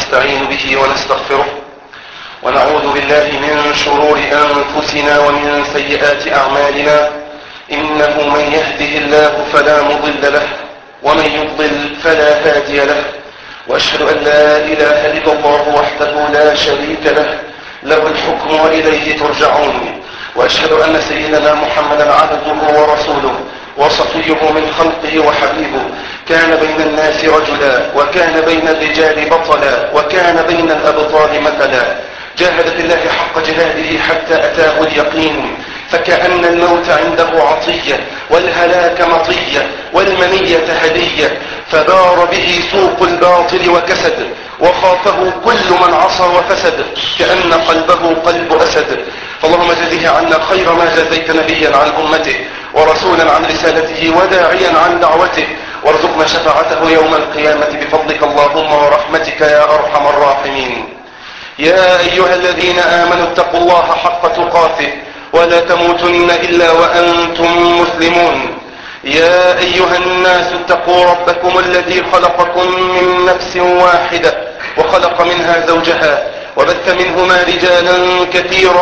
ونستعين به ونستغفره، ونعوذ بالله من شرور أنفسنا ومن سيئات أعمالنا. إنه من يهده الله فلا مضل له، ومن يضلل فلا هادي له، وأشهد أن لا إله إلا الله وحده لا شريك له، له الحكم وإليه ترجعون. وأشهد أن سيدنا محمدا عبده ورسوله وصفيه من خلقه وحبيبه، كان بين الناس رجلا، وكان بين الرجال بطلا، وكان بين الأبطال مثلا، جاهد في الله حق جهاده حتى أتاه اليقين، فكأن الموت عنده عطية، والهلاك مطية، والمنية هدية، فدار به سوق الباطل وكسد، وخافه كل من عصى وفسد، كأن قلبه قلب أسد. فاللهم جزه عنا خير ما جزيت نبيا عن أمته، ورسولا عن رسالته، وداعيا عن دعوته، وارزقنا شفاعته يوم القيامة بفضلك اللهم ورحمتك يا أرحم الراحمين. يا أيها الذين آمنوا اتقوا الله حق تقاته ولا تموتن إلا وأنتم مسلمون. يا أيها الناس اتقوا ربكم الذي خلقكم من نفس واحدة، وخلق منها زوجها، وبث منهما رجالا كثيرا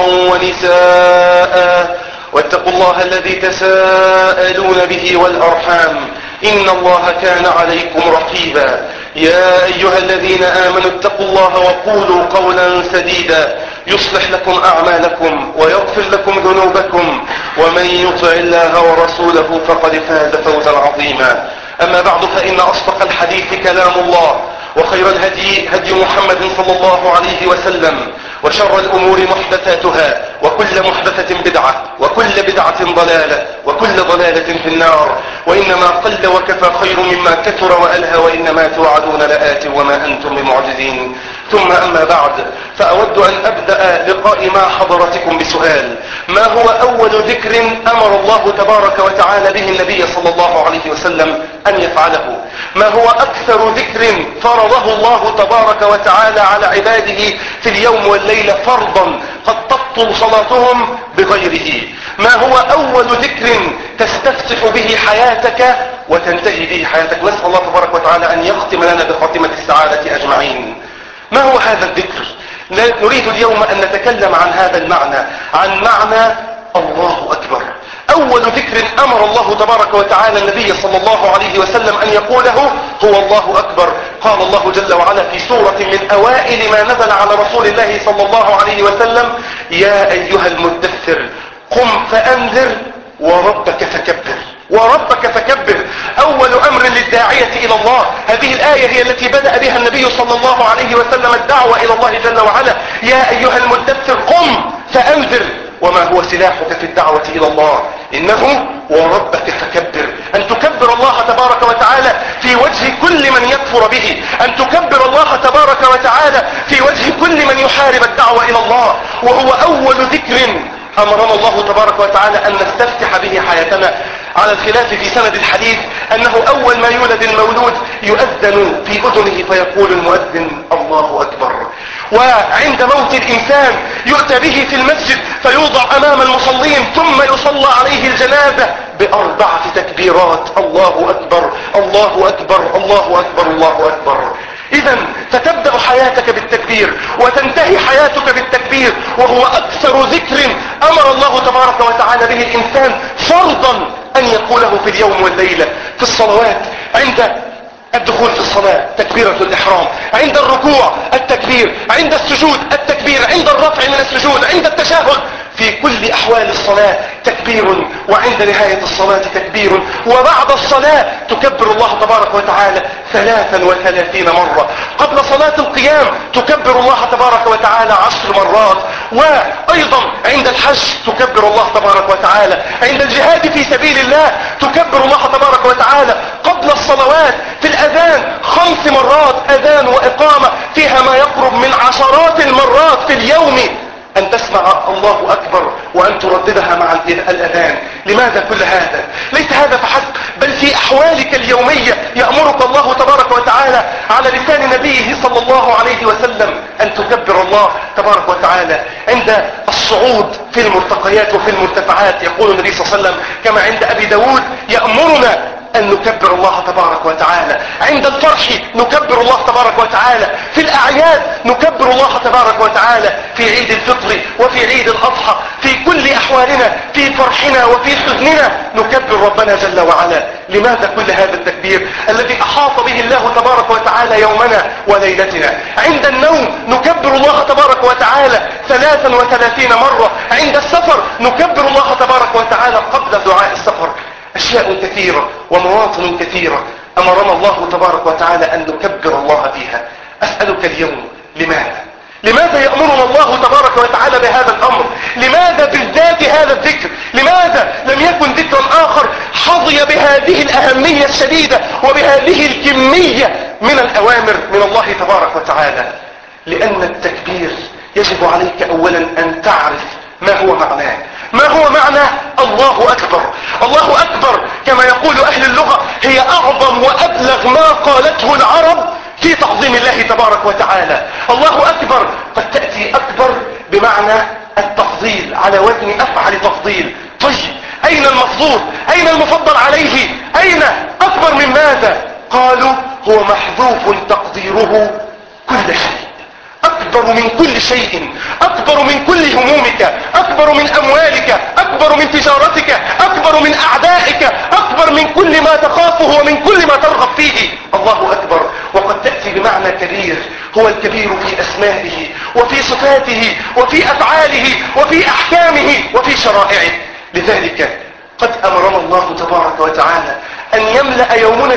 ونساء، واتقوا الله الذي تساءلون به والأرحام، إن الله كان عليكم رقيبا. يا أيها الذين آمنوا اتقوا الله وقولوا قولا سديدا يصلح لكم أعمالكم ويغفر لكم ذنوبكم، ومن يطع الله ورسوله فقد فاز فوزا عظيما. أما بعد، فإن أصدق الحديث كلام الله، وخير الهدي هدي محمد صلى الله عليه وسلم، وشر الأمور محدثاتها، وكل محدثة بدعة، وكل بدعة ضلالة، وكل ضلالة في النار. وإنما قل وكفى خير مما كثر وألهى، وإنما توعدون لآت وما أنتم بمعجزين. ثم أما بعد، فأود أن أبدأ لقائي مع حضراتكم بسؤال: ما هو أول ذكر أمر الله تبارك وتعالى به النبي صلى الله عليه وسلم أن يفعله؟ ما هو أكثر ذكر فرضه الله تبارك وتعالى على عباده في اليوم والليلة فرضا قد تبطل صلاتهم بغيره؟ ما هو أول ذكر تستفتح به حياتك وتنتهي به حياتك؟ نسأل الله تبارك وتعالى أن يختم لنا بخاتمة السعادة أجمعين. ما هو هذا الذكر؟ نريد اليوم أن نتكلم عن هذا المعنى، عن معنى الله أكبر. أول ذكر أمر الله تبارك وتعالى النبي صلى الله عليه وسلم أن يقوله هو الله أكبر. قال الله جل وعلا في سورة من أوائل ما نزل على رسول الله صلى الله عليه وسلم: يا أيها المدثر قم فأنذر وربك فكبر. وربك فكبر أول أمر للداعية إلى الله. هذه الآية هي التي بدأ بها النبي صلى الله عليه وسلم الدعوة إلى الله جل وعلا: يا أيها المدثر قم فأنذر. وما هو سلاحك في الدعوة إلى الله؟ إنه وربك فكبر، أن تكبر الله تبارك وتعالى في وجه كل من يكفر به، أن تكبر الله تبارك وتعالى في وجه كل من يحارب الدعوة إلى الله. وهو أول ذكر أمرنا الله تبارك وتعالى أن نستفتح به حياتنا، على الخلاف في سند الحديث أنه أول ما يولد المولود يؤذن في أذنه فيقول المؤذن الله أكبر. وعند موت الإنسان يؤتى به في المسجد فيوضع أمام المصلين، ثم يصلى عليه الجنازة ب4 تكبيرات: الله أكبر الله أكبر الله أكبر الله أكبر. إذا فتبدأ حياتك بالتكبير وتنتهي حياتك بالتكبير، وهو أكثر ذكر أمر الله تبارك وتعالى به الإنسان فرضا أن يقوله في اليوم والليلة. في الصلوات، عند الدخول في الصلاة تكبيرة الإحرام، عند الركوع التكبير، عند السجود التكبير، عند الرفع من السجود، عند التشهد، في كل أحوال الصلاة تكبير، وعند نهاية الصلاة تكبير، وبعد الصلاة تكبر الله تبارك وتعالى 33 مرة. قبل صلاة القيام تكبر الله تبارك وتعالى 10 مرات. وأيضا عند الحج تكبر الله تبارك وتعالى. عند الجهاد في سبيل الله تكبر الله تبارك وتعالى. قبل الصلوات في الأذان 5 مرات، أذان وإقامة فيها ما يقرب من عشرات المرات في اليوم، أن تسمع الله أكبر وأن ترددها مع الأذان. لماذا كل هذا؟ ليس هذا فحسب، بل في أحوالك اليومية يأمرك الله تبارك وتعالى على لسان نبيه صلى الله عليه وسلم أن تكبر الله تبارك وتعالى. عند الصعود في المرتقيات وفي المرتفعات يقول النبي صلى الله عليه وسلم كما عند أبي داود: يأمرنا أن نكبر الله تبارك وتعالى، عند الفرح نكبر الله تبارك وتعالى، في الأعياد نكبر الله تبارك وتعالى، في عيد الفطر وفي عيد الأضحى، في كل أحوالنا، في فرحنا وفي حزننا نكبر ربنا جل وعلا. لماذا كل هذا التكبير الذي أحاط به الله تبارك وتعالى يومنا وليلتنا؟ عند النوم نكبر الله تبارك وتعالى 33 مرة، عند السفر نكبر الله تبارك وتعالى قبل دعاء السفر. أشياء كثيرة ومواطن كثيرة أمرنا الله تبارك وتعالى أن نكبر الله فيها. أسألك اليوم لماذا يأمرنا الله تبارك وتعالى بهذا الأمر؟ لماذا بالذات هذا الذكر؟ لماذا لم يكن ذكرا آخر حظي بهذه الأهمية الشديدة وبهذه الكمية من الأوامر من الله تبارك وتعالى؟ لأن التكبير يجب عليك أولا أن تعرف ما هو معناه. ما هو معنى الله أكبر؟ الله أكبر كما يقول أهل اللغة هي أعظم وأبلغ ما قالته العرب في تعظيم الله تبارك وتعالى. الله أكبر قد تأتي أكبر بمعنى التفضيل على وزن أفعل تفضيل. طيب أين المفضول؟ أين المفضل عليه؟ أين أكبر من ماذا؟ قالوا هو محذوف تقديره كل شيء، أكبر من كل شيء، أكبر من كل همومك، أكبر من أموالك، أكبر من تجارتك، أكبر من أعدائك، أكبر من كل ما تخافه ومن كل ما ترغب فيه. الله أكبر. وقد تأتي بمعنى كبير، هو الكبير في أسمائه وفي صفاته وفي أفعاله وفي أحكامه وفي شرائعه. لذلك قد أمرنا الله تبارك وتعالى أن يملأ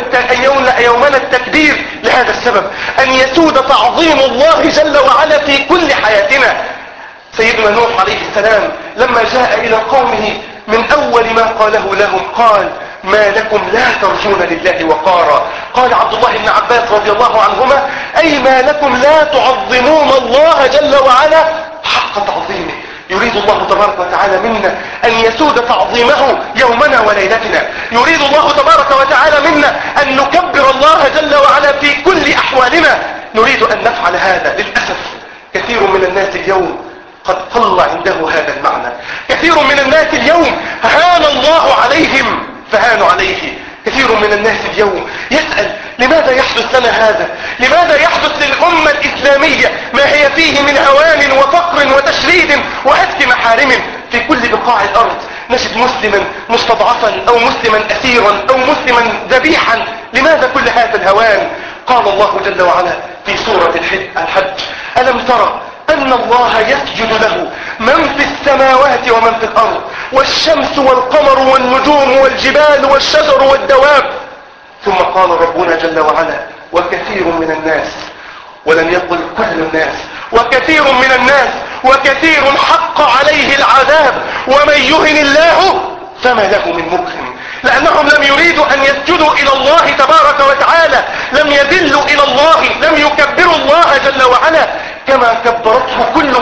يومنا التكبير لهذا السبب، أن يسود تعظيم الله جل وعلا في كل حياتنا. سيدنا نوح عليه السلام لما جاء إلى قومه من أول ما قاله لهم قال ما لكم لا ترجون لله وقارا. قال عبد الله بن عباس رضي الله عنهما أي ما لكم لا تعظمون الله جل وعلا حق تعظيمه. يريد الله تبارك وتعالى منا أن يسود تعظيمه يومنا وليلتنا. يريد الله تبارك وتعالى منا أن نكبر الله جل وعلا في كل أحوالنا. نريد أن نفعل هذا. للأسف كثير من الناس اليوم قد قل عنده هذا المعنى. كثير من الناس اليوم هان الله عليهم فهانوا عليه. كثير من الناس اليوم يسأل لماذا يحدث لنا هذا؟ لماذا يحدث للأمة الإسلامية ما هي فيه من هوان وفقر وتشريد وهتك محارم؟ في كل بقاع الأرض نجد مسلما مستضعفا أو مسلما أسيرا أو مسلما ذبيحا. لماذا كل هذا الهوان؟ قال الله جل وعلا في سورة الحج ألم ترى أن الله يسجد له من في السماوات ومن في الأرض والشمس والقمر والنجوم والجبال والشجر والدواب. ثم قال ربنا جل وعلا وكثير من الناس، ولم يقل كل الناس، وكثير من الناس وكثير حق عليه العذاب ومن يهن الله فما له من مكرم. لأنهم لم يريدوا أن يسجدوا إلى الله تبارك وتعالى، لم يذلوا إلى الله، لم يكبروا الله جل وعلا كما كبرته كل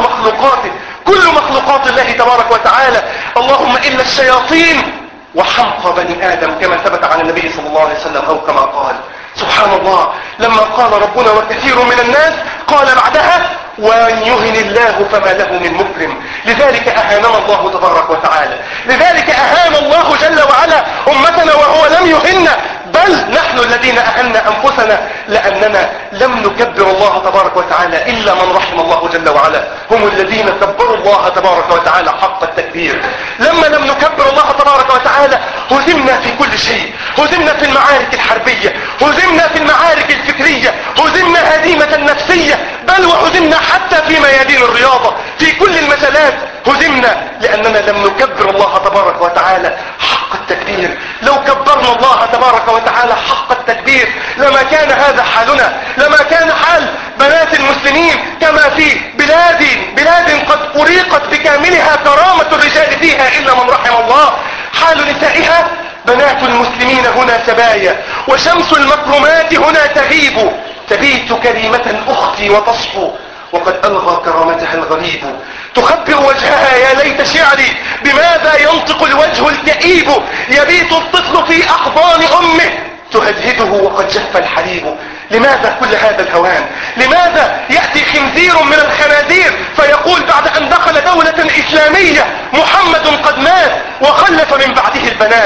مخلوقات الله تبارك وتعالى. اللهم إلا الشياطين وحمق بني آدم كما ثبت عن النبي صلى الله عليه وسلم أو كما قال. سبحان الله لما قال ربنا وكثير من الناس قال بعدها ومن يهن الله فما له من مكرم. لذلك أهاننا الله تبارك وتعالى، لذلك أهان الله جل وعلا أمتنا وهو لم يهن، بل نحن الذين أهنا أنفسنا لأننا لم نكبر الله تبارك وتعالى إلا من رحم الله جل وعلا. هم الذين كبروا الله تبارك وتعالى حق التكبير. لما لم نكبر الله تبارك وتعالى هزمنا في كل شيء، هزمنا في المعارك الحربية، هزمنا في المعارك الفكرية، هزمنا هزيمة نفسية، بل وهزمنا حتى في ميادين الرياضة. في كل المجالات هزمنا لأننا لم نكبر الله تبارك وتعالى حق التكبير. لو كبرنا الله تبارك وتعالى حق التكبير لما كان هذا حالنا، لما كان حال بنات المسلمين كما في بلاد قد أريقت بكاملها كرامة الرجال فيها إلا من رحم الله. حال نسائها بنات المسلمين هنا سبايا، وشمس المكرمات هنا تغيب، تبيت كريمة أختي وتصحو وقد ألغى كرامتها الغريب. تخبر وجهها يا ليت شعري بماذا ينطق الوجه الكئيب. يبيت الطفل في أحضان أمه تهدهده وقد جف الحليب. لماذا كل هذا الهوان؟ لماذا يأتي خنزير من الخنازير فيقول بعد أن دخل دولة إسلامية محمد قد مات وخلف من بعده البنات؟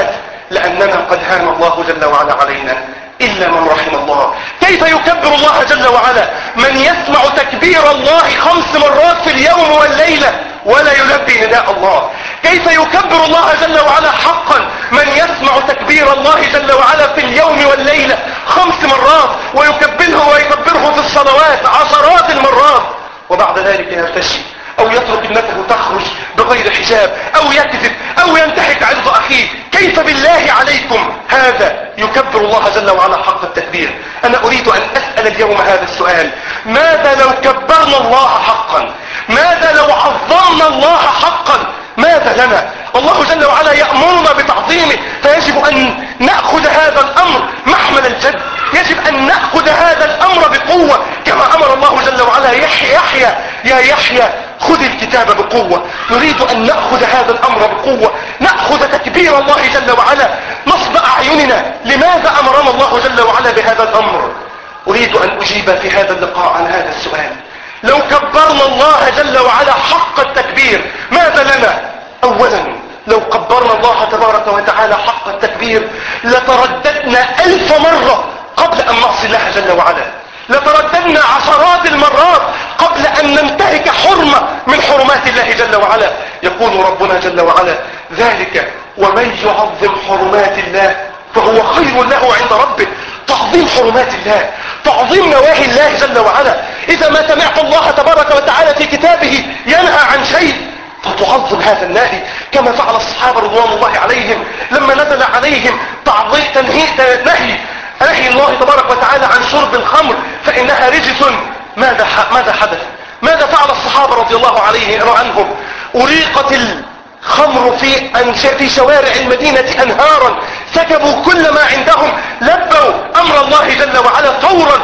لأننا قد هان الله جل وعلا علينا إلا من رحم الله. كيف يكبر الله جل وعلا من يسمع تكبير الله 5 مرات في اليوم والليلة ولا يلبي نداء الله؟ كيف يكبر الله جل وعلا حقا من يسمع تكبير الله جل وعلا في اليوم والليلة 5 مرات ويكبره في الصلوات عشرات المرات، وبعد ذلك يرتشي او يترك ابنته تخرج بغير حجاب او يكذب او ينتهك عرض اخيه؟ كيف بالله عليكم هذا يكبر الله جل وعلا حق التكبير؟ انا اريد ان اسأل اليوم هذا السؤال: ماذا لو كبرنا الله حقا؟ ماذا لو عظمنا الله حقا؟ ماذا لنا؟ الله جل وعلا يأمرنا بتعظيمه، فيجب ان نأخذ هذا الامر محمل الجد، يجب ان نأخذ هذا الامر بقوة كما امر الله جل وعلا يحيى يا يحيى خذ الكتاب بقوة. نريد ان نأخذ هذا الامر بقوة، نأخذ تكبير الله جل وعلا نصب اعيننا. لماذا امرنا الله جل وعلا بهذا الامر؟ اريد ان اجيب في هذا اللقاء عن هذا السؤال. لو كبرنا الله جل وعلا حق التكبير ماذا لنا؟ اولا لو كبرنا الله تبارك وتعالى حق التكبير لترددنا 1000 مرة قبل ان نعصي الله جل وعلا، لترددنا عشرات المرات قبل ان ننتهك حرمة من حرمات الله جل وعلا. يقول ربنا جل وعلا: ذلك ومن يعظم حرمات الله فهو خير له عند ربه. تعظيم حرمات الله، تعظيم نواهي الله جل وعلا. اذا ما سمعت الله تبارك وتعالى في كتابه ينهى عن شيء فتعظم هذا النهي، كما فعل الصحابة رضوان الله عليهم لما نزل عليهم نهي الله تبارك وتعالى عن شرب الخمر فإنها رجس. ماذا حدث؟ ماذا فعل الصحابة رضي الله عنهم؟ أريقت الخمر في شوارع المدينة أنهارا، سكبوا كل ما عندهم، لبوا أمر الله جل وعلا فورا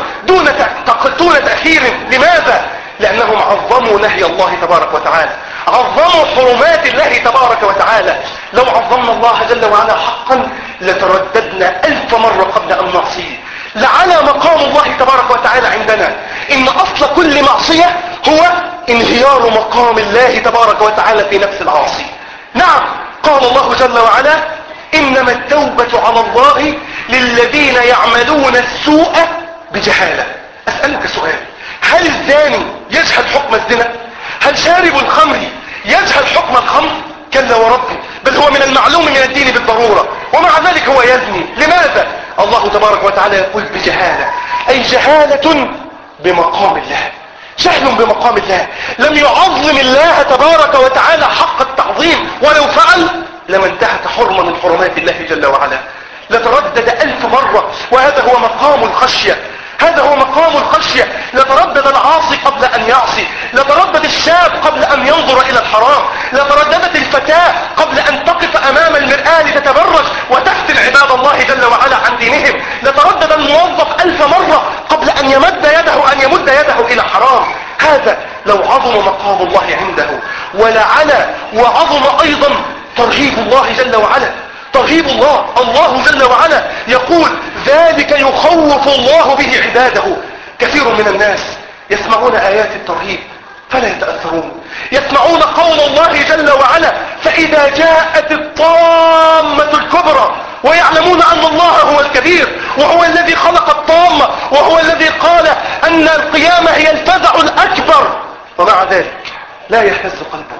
دون تأخير. لماذا؟ لأنهم عظموا نهي الله تبارك وتعالى، عظموا حرمات الله تبارك وتعالى. لو عظمنا الله جل وعلا حقا لترددنا 1000 مرة قبل أن نعصيه. لعلى مقام الله تبارك وتعالى عندنا إن أصل كل معصية هو انهيار مقام الله تبارك وتعالى في نفس العاصي. نعم، قال الله جل وعلا: إنما التوبة على الله للذين يعملون السوء بجهالة. أسألك سؤال: هل الزاني يجهل حكم الزنا؟ هل شارب الخمر يجهل حكم الخمر؟ كلا وربي، بل هو من المعلوم من الدين بالضرورة، ومع ذلك هو يزني. لماذا؟ الله تبارك وتعالى يقول بجهالة، أي جهالة بمقام الله، جهل بمقام الله. لم يعظم الله تبارك وتعالى حق التعظيم، ولو فعل لما انتهك حرمة من حرمات الله جل وعلا. لتردد 1000 مرة، وهذا هو مقام الخشية، هذا هو مقام الخشية. لتردد العاصي قبل أن يعصي، لتردد الشاب قبل أن ينظر إلى الحرام، لترددت الفتاة قبل أن تقف أمام المرآة لتتبرج وتفتن عباد الله جل وعلا عن دينهم، لتردد الموظف 1000 مرة قبل أن يمد يده إلى حرام. هذا لو عظم مقام الله عنده. ولعلى وعظم أيضا ترهيب الله جل وعلا، ترهيب الله جل وعلا يقول: ذلك يخوف الله به عباده. كثير من الناس يسمعون آيات الترهيب فلا يتأثرون، يسمعون قول الله جل وعلا فإذا جاءت الطامة الكبرى، ويعلمون أن الله هو الكبير وهو الذي خلق الطامة وهو الذي قال أن القيامة هي الفزع الأكبر، ومع ذلك لا يهتز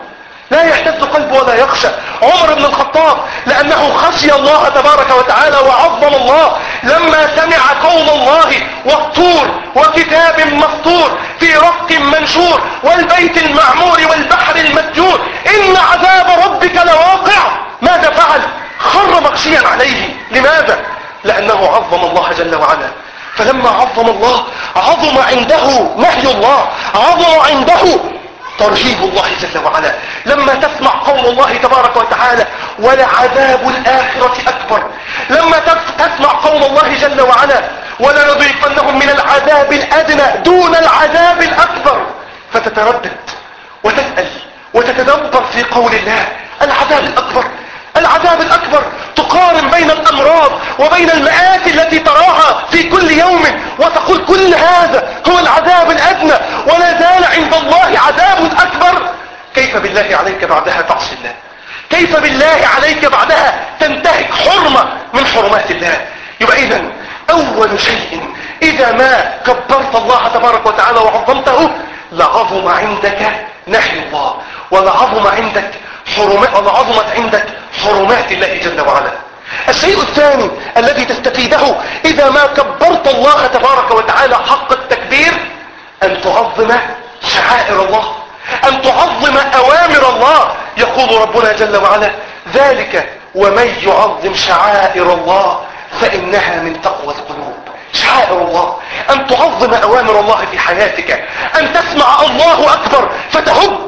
قلبه ولا يخشى. عمر بن الخطاب لأنه خشي الله تبارك وتعالى وعظم الله لما سمع قول الله: والطور وكتاب مسطور في رق منشور والبيت المعمور والبحر المسجور إن عذاب ربك لواقع. ماذا فعل؟ خر مغشيا عليه. لماذا؟ لأنه عظم الله جل وعلا. فلما عظم الله عظم عنده نهي الله، عظم عنده ترهيب الله جل وعلا. لما تسمع قول الله تبارك وتعالى: ولعذاب الآخرة أكبر، لما تسمع قول الله جل وعلا: ولنذيقنهم من العذاب الأدنى دون العذاب الأكبر، فتتردد وتسأل وتتدبر في قول الله: العذاب الأكبر. تقارن بين الأمراض وبين المآت التي تراها في كل يوم وتقول كل هذا هو العذاب الأدنى ولا زال عند الله عذاب أكبر. كيف بالله عليك بعدها تعصي الله؟ كيف بالله عليك بعدها تنتهك حرمة من حرمات الله. يبقى اذا اول شيء اذا ما كبرت الله تبارك وتعالى وعظمته لعظم عندك نهي الله، ولعظمت عندك حرمات الله جل وعلا. الشيء الثاني الذي تستفيده اذا ما كبرت الله تبارك وتعالى حق التكبير ان تعظم شعائر الله، ان تعظم اوامر الله. يقول ربنا جل وعلا: ذلك ومن يعظم شعائر الله فانها من تقوى القلوب. شعائر الله، ان تعظم اوامر الله في حياتك، ان تسمع الله اكبر فتهب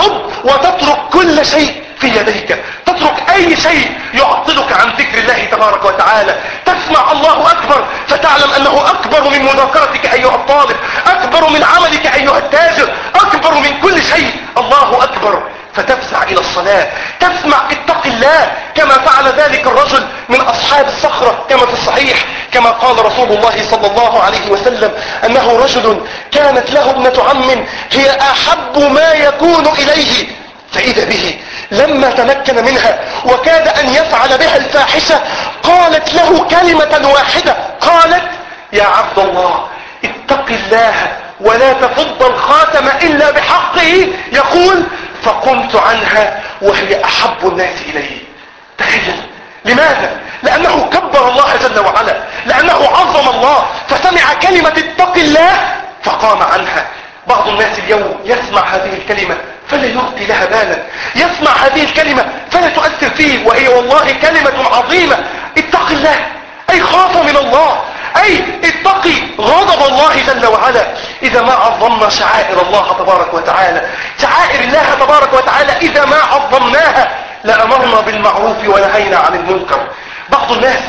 وتترك كل شيء في يديك، تترك اي شيء يعطلك عن ذكر الله تبارك وتعالى. تسمع الله اكبر فتعلم انه اكبر من مذاكرتك ايها الطالب، اكبر من عملك ايها التاجر، اكبر من كل شيء. الله اكبر فتفزع الى الصلاة. تسمع اتق الله كما فعل ذلك الرجل من اصحاب الصخرة كما في الصحيح، كما قال رسول الله صلى الله عليه وسلم انه رجل كانت له ابنة عم هي احب ما يكون اليه، فاذا به لما تمكن منها وكاد ان يفعل بها الفاحشة قالت له كلمة واحدة، قالت: يا عبد الله اتق الله ولا تفض الخاتم الا بحقه. يقول: فقمت عنها وهي احب الناس اليه. تخيل، لماذا؟ لانه كبر الله جل وعلا، لانه عظم الله، فسمع كلمة اتق الله فقام عنها. بعض الناس اليوم يسمع هذه الكلمة فلا يلقي لها بالا، يسمع هذه الكلمة فلا تؤثر فيه، وهي والله كلمة عظيمة. اتق الله اي خاف من الله، اي اتقي غضب الله جل وعلا. اذا ما عظمنا شعائر الله تبارك وتعالى، شعائر الله تبارك وتعالى اذا ما عظمناها لأمرنا بالمعروف ونهينا عن المنكر. بعض الناس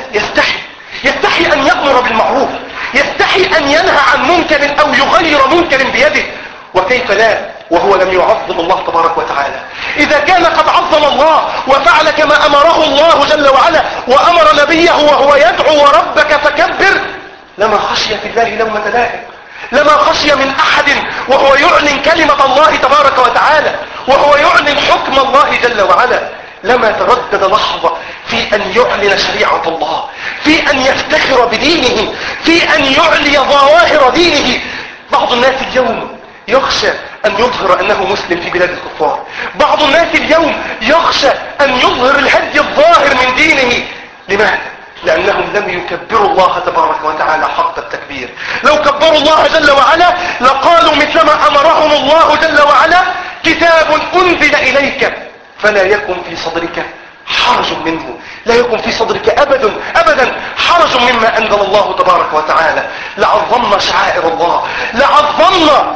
يستحي ان يأمر بالمعروف، يستحي ان ينهى عن منكر او يغير منكر بيده، وكيف لا وهو لم يعظم الله تبارك وتعالى. اذا كان قد عظم الله وفعل كما امره الله جل وعلا وامر نبيه وهو يدعو: وربك فكبر، لما خشي في الله لومة لائم، لما خشي من احد وهو يعلن كلمة الله تبارك وتعالى، وهو يعلن حكم الله جل وعلا، لما تردد لحظة في ان يعلن شريعة الله، في ان يفتخر بدينه، في ان يعلي ظواهر دينه. بعض الناس اليوم يخشى ان يظهر انه مسلم في بلاد الكفار، بعض الناس اليوم يخشى ان يظهر الهدي الظاهر من دينه. لماذا؟ لانهم لم يكبروا الله تبارك وتعالى حق التكبير. لو كبروا الله جل وعلا لقالوا مثلما امرهم الله جل وعلا: كتاب انزل اليك فلا يكن في صدرك حرج منه، لا يكن في صدرك ابدا حرج مما انزل الله تبارك وتعالى. لعظمنا شعائر الله، لعظمنا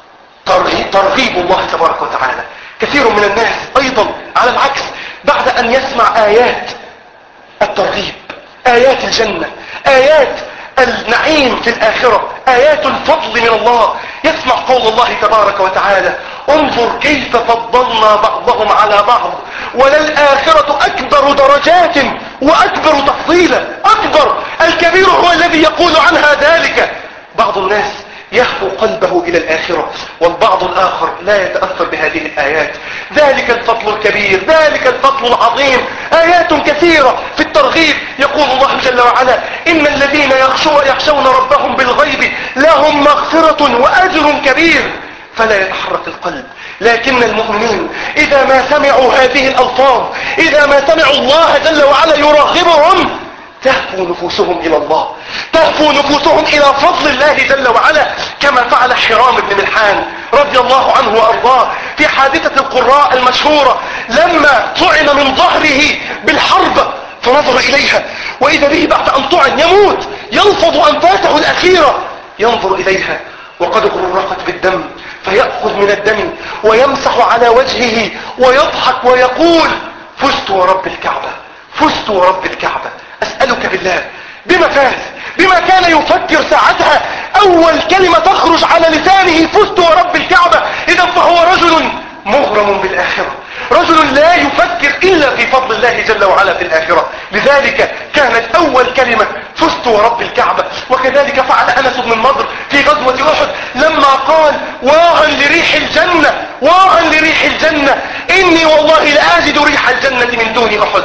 ترغيب الله تبارك وتعالى. كثير من الناس ايضا على العكس بعد ان يسمع ايات الترغيب، ايات الجنة، ايات النعيم في الاخرة، ايات الفضل من الله، يسمع قول الله تبارك وتعالى: انظر كيف فضلنا بعضهم على بعض وللآخرة اكبر درجات واكبر تفضيلا. اكبر، الكبير هو الذي يقول عنها ذلك. بعض الناس يهفو قلبه الى الاخرة والبعض الاخر لا يتأثر بهذه الايات. ذلك الفضل الكبير، ذلك الفضل العظيم، ايات كثيرة في الترغيب. يقول الله جل وعلا: ان الذين يخشون ربهم بالغيب لهم مغفرة واجر كبير. فلا يتحرك القلب. لكن المؤمنين اذا ما سمعوا هذه الالفاظ، اذا ما سمعوا الله جل وعلا يرغبهم، تهفو نفوسهم الى الله، تهفو نفوسهم الى فضل الله جل وعلا، كما فعل حرام بن ملحان رضي الله عنه وارضاه في حادثة القراء المشهورة، لما طعن من ظهره بالحرب فنظر اليها واذا به بعد ان طعن يموت، يلفظ انفاسه الاخيرة، ينظر اليها وقد غرقت بالدم، فيأخذ من الدم ويمسح على وجهه ويضحك ويقول: فزت ورب الكعبة، فزت ورب الكعبة. أسألك بالله بما فاز، بما كان يفكر ساعتها، أول كلمة تخرج على لسانه: فزت ورب الكعبة. إذا فهو رجل مغرم بالآخرة، رجل لا يفكر إلا في فضل الله جل وعلا في الآخرة. لذلك كانت أول كلمة: فزت ورب الكعبة. وكذلك فعل أنس بن النضر في غزوة أحد لما قال: واها لريح الجنة، واها لريح الجنة، إني والله لأجد ريح الجنة من دون أحد.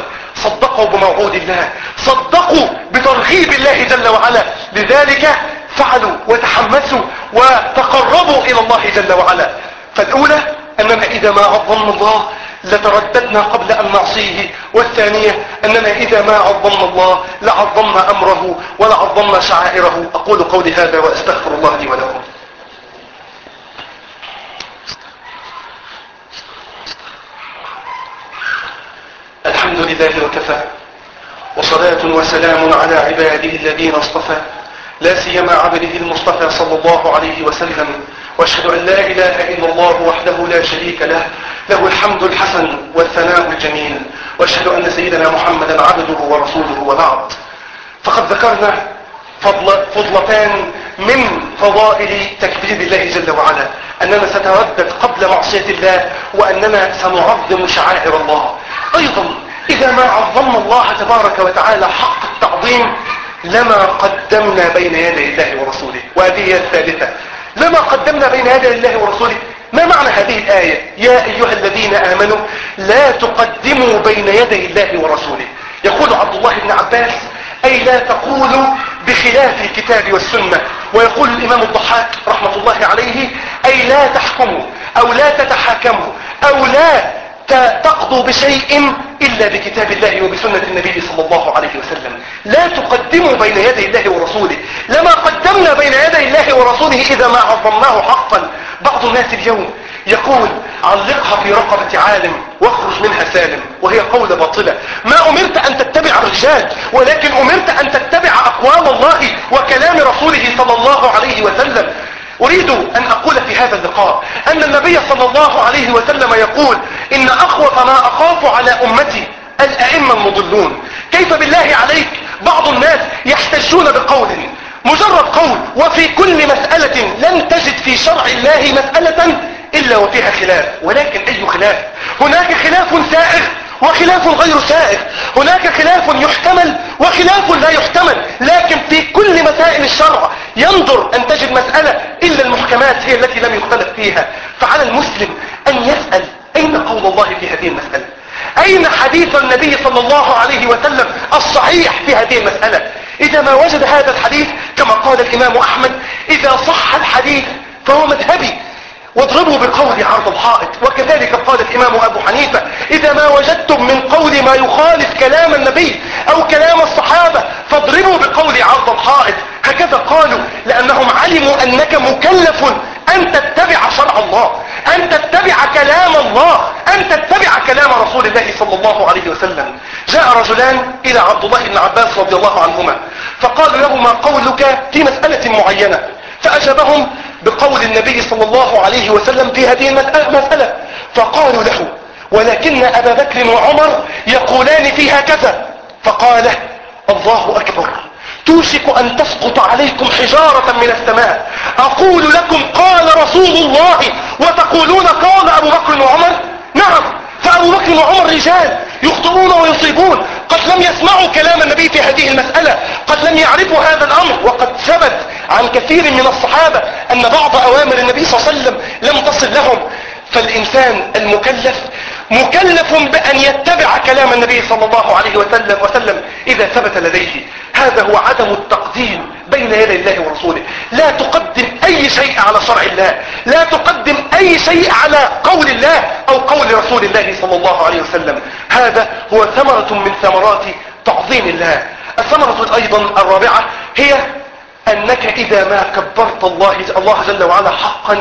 صدقوا بموعود الله، صدقوا بترغيب الله جل وعلا، لذلك فعلوا وتحمسوا وتقربوا إلى الله جل وعلا. فالأولى أننا إذا ما عظمنا الله لترددنا قبل أن نعصيه، والثانية أننا إذا ما عظمنا الله لعظمنا أمره ولعظمنا شعائره. أقول قولي هذا وأستغفر الله لي ولكم. الحمد لله وكفى، وصلاة وسلام على عباده الذين اصطفى، لا سيما عبده المصطفى صلى الله عليه وسلم. واشهد أن لا إله إلا الله وحده لا شريك له، له الحمد الحسن والثناء الجميل. واشهد أن سيدنا محمدا عبده ورسوله. وبعد، فقد ذكرنا فضلتان من فضائل تكبير الله جل وعلا، أننا سنتردد قبل معصية الله، وأننا سنعظم شعائر الله. أيضا إذا ما عظمنا الله تبارك وتعالى حق التعظيم لما قدمنا بين يدي الله ورسوله. وهذه هي الثالثة، لما قدمنا بين يدي الله ورسوله. ما معنى هذه الآية؟ يا أيها الذين آمنوا لا تقدموا بين يدي الله ورسوله. يقول عبد الله بن عباس: أي لا تقولوا بخلاف الكتاب والسنة. ويقول الإمام الضحاك رحمة الله عليه: أي لا تحكموا أو لا تتحاكموا أو لا تقضوا بشيء إلا بكتاب الله وبسنة النبي صلى الله عليه وسلم. لا تقدموا بين يدي الله ورسوله. لما قدمنا بين يدي الله ورسوله إذا ما عظمناه حقا. بعض الناس اليوم يقول: علقها في رقبة عالم واخرج منها سالم، وهي قولة باطلة. ما أمرت أن تتبع الرجال، ولكن أمرت أن تتبع أقوال الله وكلام رسوله صلى الله عليه وسلم. أريد أن أقول في هذا اللقاء أن النبي صلى الله عليه وسلم يقول: إن أخوف ما أخاف على أمتي الأئمة المضلون. كيف بالله عليك بعض الناس يحتجون بقول، مجرد قول، وفي كل مسألة لن تجد في شرع الله مسألة إلا وفيها خلاف. ولكن أي خلاف؟ هناك خلاف سائغ وخلاف غير سائغ، هناك خلاف يحتمل وخلاف لا يحتمل. لكن في كل مسائل الشرع ينظر أن تجد مسألة إلا المحكمات هي التي لم يختلف فيها. فعلى المسلم أن يسأل: أين قول الله في هذه المسألة؟ أين حديث النبي صلى الله عليه وسلم الصحيح في هذه المسألة؟ إذا ما وجد هذا الحديث، كما قال الإمام أحمد: إذا صح الحديث فهو مذهبي، واضربوا بالقول عرض الحائط. وكذلك قال الإمام أبو حنيفة: إذا ما وجدتم من قول ما يخالف كلام النبي أو كلام الصحابة فاضربوا بالقول عرض الحائط. هكذا قالوا لأنهم علموا أنك مكلف أن تتبع شرع الله، أن تتبع كلام الله، أن تتبع كلام رسول الله صلى الله عليه وسلم. جاء رجلان إلى عبد الله بن عباس رضي الله عنهما فقالوا له: ما قولك في مسألة معينة؟ فأجابهم بقول النبي صلى الله عليه وسلم في هذه المسألة. فقالوا له: ولكن أبا بكر وعمر يقولان فيها كذا. فقال: الله أكبر، توشك أن تسقط عليكم حجارة من السماء. أقول لكم قال رسول الله وتقولون قال أبو بكر وعمر؟ نعم، فأبو بكر وعمر رجال يخطئون ويصيبون، قد لم يسمعوا كلام النبي في هذه المسألة، قد لم يعرفوا هذا الأمر. وقد ثبت عن كثير من الصحابة أن بعض أوامر النبي صلى الله عليه وسلم لم تصل لهم. فالإنسان المكلف مكلف بأن يتبع كلام النبي صلى الله عليه وسلم إذا ثبت لديه. هذا هو عدم التقديم بين يدي الله ورسوله. لا تقدم أي شيء على شرع الله، لا تقدم أي شيء على قول الله أو قول رسول الله صلى الله عليه وسلم. هذا هو ثمرة من ثمرات تعظيم الله. الثمرة أيضا الرابعة هي أنك إذا ما كبرت الله جل وعلا حقا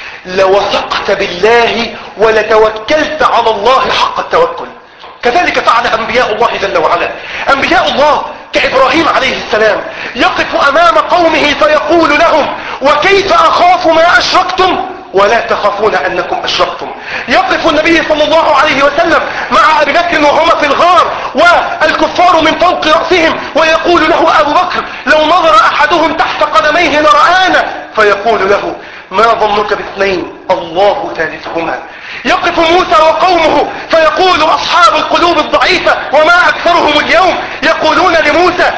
لوثقت بالله ولتوكلت على الله حق التوكل. كذلك فعل أنبياء الله جل وعلا. أنبياء الله كإبراهيم عليه السلام يقف أمام قومه فيقول لهم: وكيف أخاف ما أشركتم ولا تخافون أنكم أشركتم. يقف النبي صلى الله عليه وسلم مع أبي بكر وهما في الغار والكفار من فوق رأسهم، ويقول له أبو بكر: لو نظر أحدهم تحت قدميه لرآنا. فيقول له: ما ظنك باثنين الله ثالثهما. يقف موسى وقومه فيقول أصحاب القلوب الضعيفة وما أكثرهم اليوم يقولون لموسى: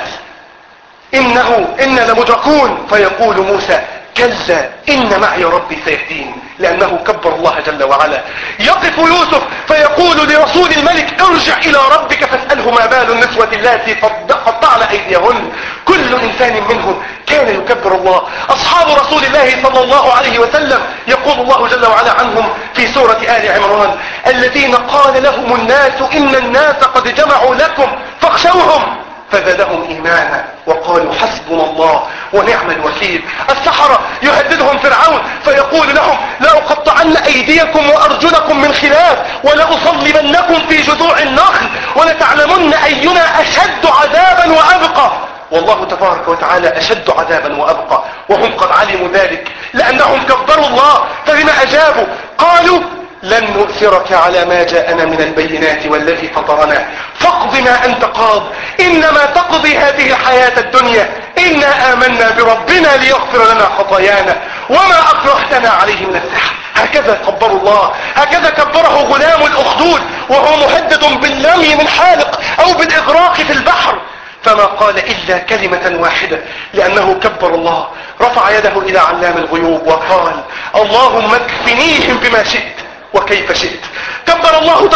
إنا لمدركون. فيقول موسى: كلا إن معي ربي سيهدين، لأنه كبر الله جل وعلا. يقف يوسف فيقول لرسول الملك: ارجع إلى ربك فاسأله ما بال النسوة اللاتي قطعن أيديهن. كل إنسان منهم كان يكبر الله. أصحاب رسول الله صلى الله عليه وسلم يقول الله جل وعلا عنهم في سورة آل عمران: الذين قال لهم الناس إن الناس قد جمعوا لكم فاخشوهم فزادهم إيمانا وقالوا حسبنا الله ونعم الوكيل. السحرة يهددهم فرعون فيقول لهم: لأقطعن أيديكم وأرجلكم من خلاف ولأصلبنكم في جذوع النخل ولتعلمن أينا أشد عذابا وأبقى. والله تبارك وتعالى أشد عذابا وأبقى، وهم قد علموا ذلك لأنهم كبروا الله. فبما أجابوا قالوا: لن نؤثرك على ما جاءنا من البينات والذي فطرنا فاقض ما أنت قاض إنما تقضي هذه الحياة الدنيا إنا آمنا بربنا ليغفر لنا خطايانا وما أكرهتنا عليه من السحر. هكذا كبروا الله، هكذا كبره غلام الأخدود وهو مهدد بالرمي من حالق أو بالإغراق في البحر، فما قال إلا كلمة واحدة لأنه كبر الله. رفع يده إلى علام الغيوب وقال: اللهم اكفنيهم بما شئت وكيف شئت. كبر الله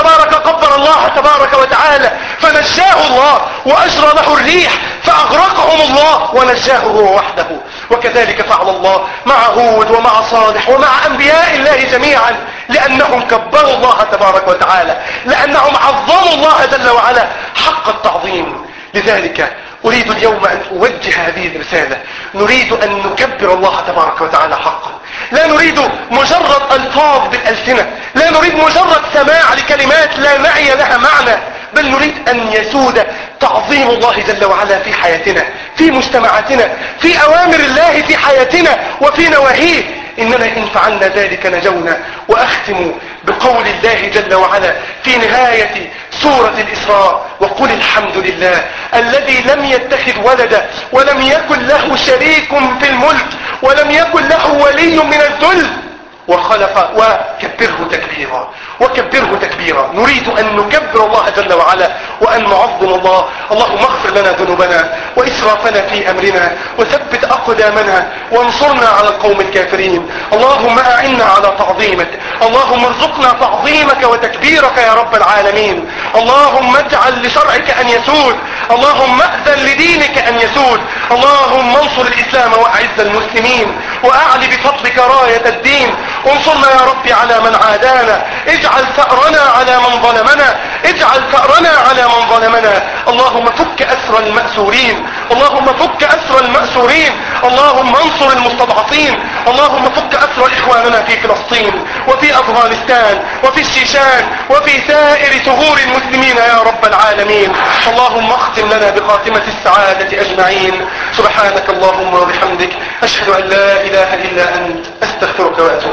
تبارك وتعالى فنجاه الله وأجرى له الريح فأغرقهم الله ونجاه هو وحده. وكذلك فعل الله مع هود ومع صالح ومع أنبياء الله جميعا لأنهم كبروا الله تبارك وتعالى، لأنهم عظموا الله جل وعلا حق التعظيم. لذلك أريد اليوم أن أوجه هذه الرسالة. نريد أن نكبر الله تبارك وتعالى حقا، لا نريد مجرد ألفاظ بالألسنة، لا نريد مجرد سماع لكلمات لا نعي لها معنى، بل نريد أن يسود تعظيم الله جل وعلا في حياتنا، في مجتمعاتنا، في أوامر الله في حياتنا وفي نواهيه. إننا إن فعلنا ذلك نجونا. وأختم بقول الله جل وعلا في نهاية سورة الإسراء: وقل الحمد لله الذي لم يتخذ ولدا ولم يكن له شريك في الملك ولم يكن له ولي من الذل وخلق وكبره تكبيرا. نريد أن نكبر الله جل وعلا وأن نعظم الله. اللهم اغفر لنا ذنوبنا وإسرافنا في أمرنا وثبت أقدامنا وانصرنا على القوم الكافرين. اللهم أعنا على تعظيمك، اللهم ارزقنا تعظيمك وتكبيرك يا رب العالمين. اللهم اجعل لشرعك أن يسود، اللهم أذن لدينك أن يسود. اللهم انصر الإسلام وأعز المسلمين وأعل بفضلك راية الدين. انصرنا يا رب على من عادانا، اجعل ثأرنا على من ظلمنا، اجعل ثأرنا على من ظلمنا. اللهم فك أسر المأسورين، اللهم فك أسر المأسورين، اللهم انصر المستضعفين، اللهم فك أسر إخواننا في فلسطين وفي أفغانستان وفي الشيشان وفي سائر ثغور المسلمين يا رب العالمين. اللهم اختم لنا بخاتمة السعادة أجمعين. سبحانك اللهم وبحمدك أشهد أن لا إله إلا أنت أستغفرك وأتوب